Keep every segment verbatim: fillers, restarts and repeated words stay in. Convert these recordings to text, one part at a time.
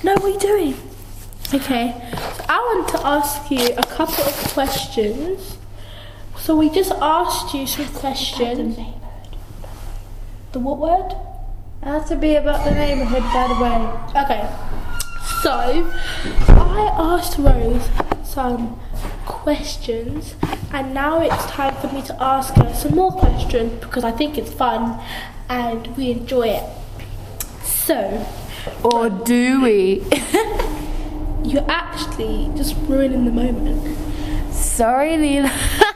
No, what are you doing? Okay, so I want to ask you a couple of questions. So we just asked you some questions. The what word? It has to be about the neighbourhood, by the way. Okay, so I asked Rose some questions, and now it's time for me to ask her some more questions because I think it's fun and we enjoy it. So, Or do we? you're actually just ruining the moment. Sorry, Leela.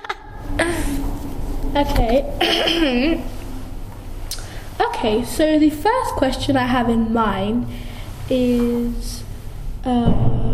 Okay. Okay, so the first question I have in mind is uh,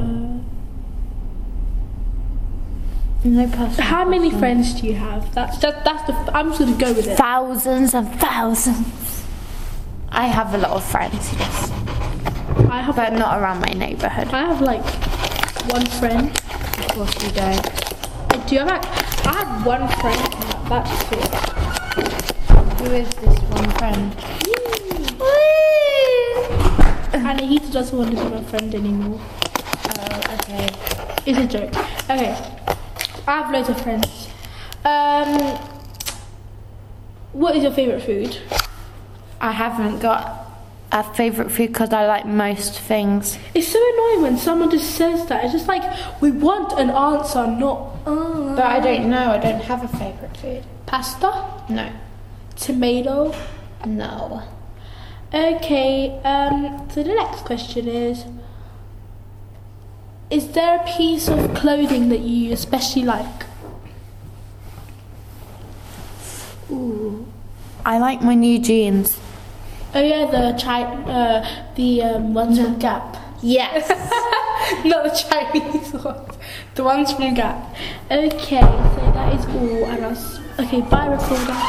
No personal how many question. friends do you have? That's that, that's the I'm just gonna go with it. Thousands and thousands. I have a lot of friends, yes, I have but not around my neighbourhood. I have like one friend. Of course you don't. I do have like, I have one friend. That's it. Who is this one friend? And he doesn't want to be my friend anymore. Oh, okay. It's a joke. Okay, I have loads of friends. Um, what is your favourite food? I haven't got a favourite food because I like most things. It's so annoying when someone just says that. It's just like, we want an answer, not uh, But I don't know. I don't have a favourite food. pasta, No. tomato. No. Okay, um, so the next question is, is there a piece of clothing that you especially like? Ooh. I like my new jeans. Oh yeah, the chi- uh, the um, ones from Gap. Yes. Not the Chinese ones, the ones from Gap. Okay, so that is all, and I'll s- okay, bye recorder.